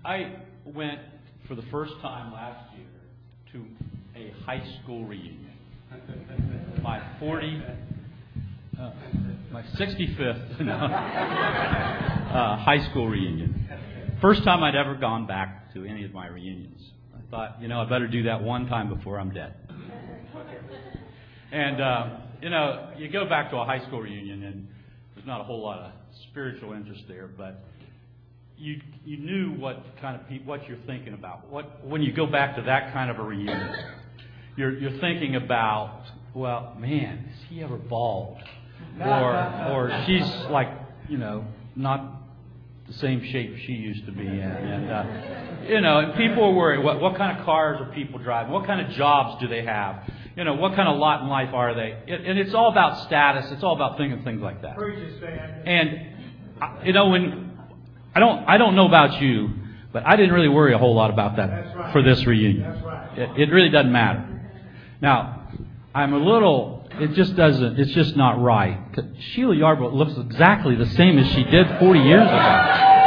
I went for the first time last year to a high school reunion. My 65th high school reunion. First time I'd ever gone back to any of my reunions. I thought, I better do that one time before I'm dead. And, you go back to a high school reunion and there's not a whole lot of spiritual interest there, but you knew what kind of what you're thinking about. When you go back to that kind of a reunion, you're thinking about, well, man, is he ever bald? Or she's like, not the same shape she used to be in. And people are worried, what kind of cars are people driving? What kind of jobs do they have? What kind of lot in life are they? And it's all about status. It's all about thinking things like that. And, when I don't know about you, but I didn't really worry a whole lot about that for this reunion. It really doesn't matter. Now, it's just not right. Sheila Yarbrough looks exactly the same as she did 40 years ago.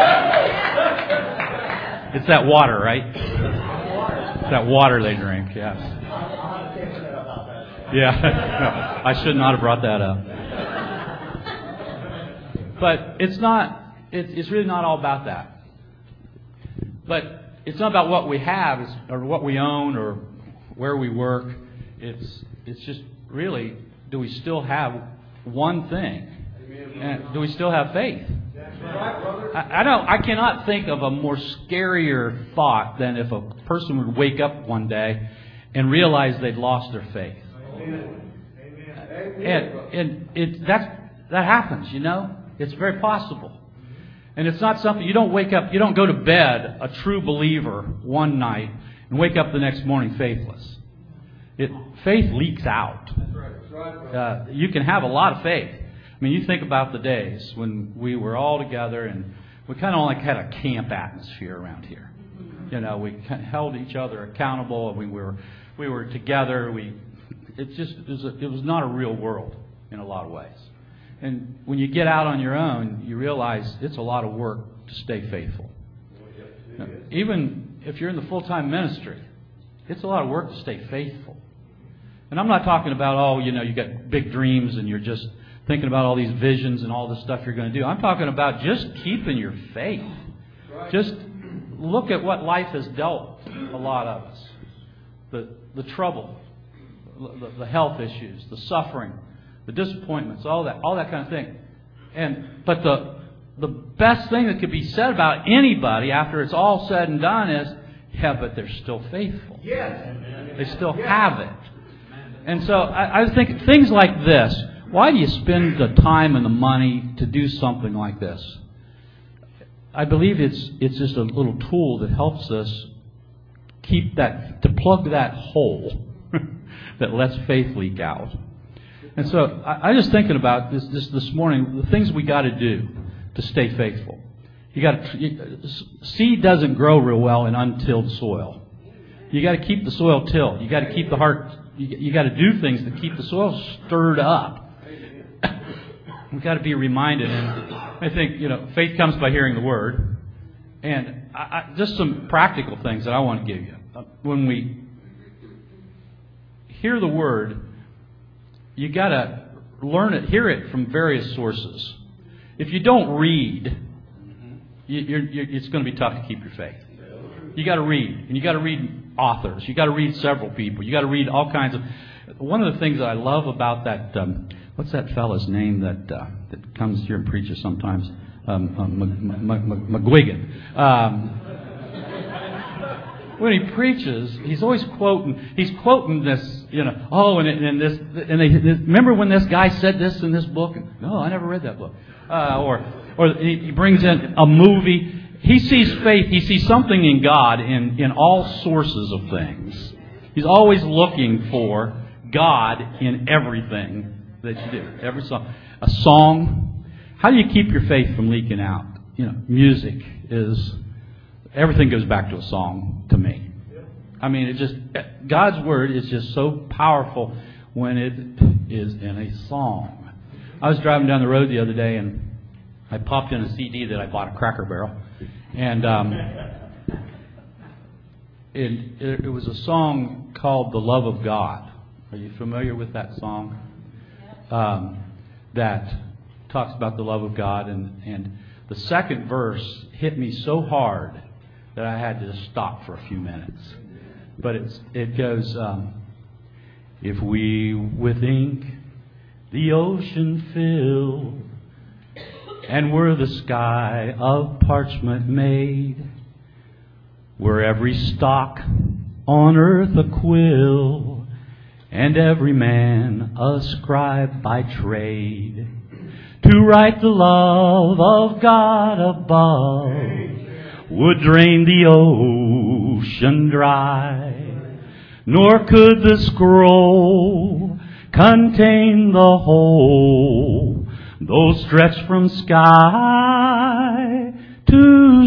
It's that water, right? It's that water they drink, yes. Yeah, no, I should not have brought that up. But it's really not all about that. But it's not about what we have or what we own or where we work. It's just really, do we still have one thing? And do we still have faith? I cannot think of a more scarier thought than if a person would wake up one day and realize they'd lost their faith. And that happens, It's very possible. And it's not something, you don't wake up, you don't go to bed a true believer one night and wake up the next morning faithless. Faith leaks out. You can have a lot of faith. I mean, you think about the days when we were all together and we kind of had a camp atmosphere around here. We held each other accountable. And we were together. It was not a real world in a lot of ways. And when you get out on your own, you realize it's a lot of work to stay faithful. Even if you're in the full-time ministry, it's a lot of work to stay faithful. And I'm not talking about, you got big dreams and you're just thinking about all these visions and all the stuff you're going to do. I'm talking about just keeping your faith. Just look at what life has dealt a lot of us. The trouble, the health issues, the suffering, the disappointments, all that kind of thing. But the best thing that could be said about anybody after it's all said and done is, but they're still faithful. Yes. They still have it. And so I think things like this, why do you spend the time and the money to do something like this? I believe it's just a little tool that helps us to plug that hole that lets faith leak out. And so I was thinking about this morning, the things we got to do to stay faithful. Seed doesn't grow real well in untilled soil. You got to keep the soil tilled. You got to keep the heart. You got to do things to keep the soil stirred up. We've got to be reminded. And I think faith comes by hearing the word. And just some practical things that I want to give you. When we hear the word, you got to learn it, hear it from various sources. If you don't read, it's going to be tough to keep your faith. You got to read, and you got to read authors. You got to read several people. You got to read all kinds of. One of the things that I love about that, what's that fella's name that comes here and preaches sometimes? McGuigan. When he preaches, he's always quoting. He's quoting this, remember when this guy said this in this book? No, I never read that book. Or he brings in a movie. He sees faith. He sees something in God in all sources of things. He's always looking for God in everything that you do. Every song, a song. How do you keep your faith from leaking out? Music is. Everything goes back to a song to me. I mean, God's Word is just so powerful when it is in a song. I was driving down the road the other day and I popped in a CD that I bought at Cracker Barrel. And it was a song called "The Love of God." Are you familiar with that song? That talks about the love of God, and the second verse hit me so hard that I had to stop for a few minutes. But it goes, if we with ink the ocean fill, and were the sky of parchment made, were every stalk on earth a quill, and every man a scribe by trade, to write the love of God above would drain the ocean dry, nor could the scroll contain the whole, though stretched from sky to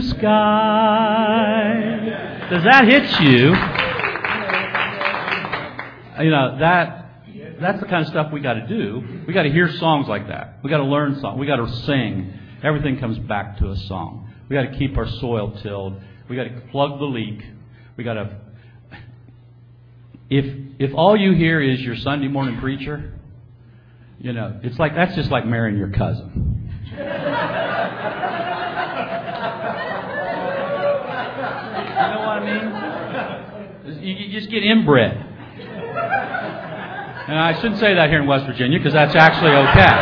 sky. Does that hit you? You know, that's the kind of stuff we got to do. We got to hear songs like that. We got to learn songs. We got to sing. Everything comes back to a song. We got to keep our soil tilled. We got to plug the leak. We got to. If all you hear is your Sunday morning preacher, you know, it's like that's just like marrying your cousin. You know what I mean? You just get inbred. And I shouldn't say that here in West Virginia because that's actually okay.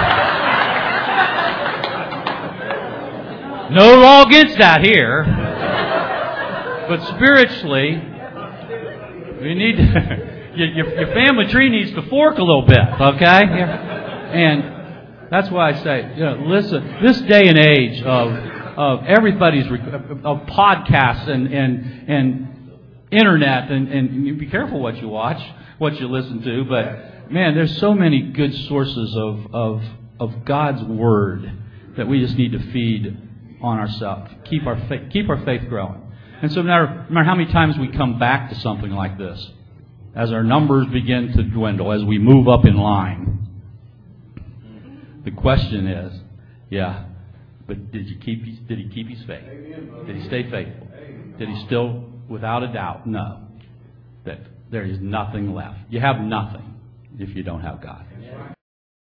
No law against that here. But spiritually, we need to, your family tree needs to fork a little bit, okay? And that's why I say, you know, listen, this day and age of everybody's of podcasts and internet and you be careful what you watch, what you listen to, but man, there's so many good sources of God's Word that we just need to feed on ourselves. Keep our faith growing. And so no matter how many times we come back to something like this, as our numbers begin to dwindle, as we move up in line, the question is, yeah, but did he keep his faith? Did he stay faithful? Did he still, without a doubt, know that there is nothing left? You have nothing if you don't have God.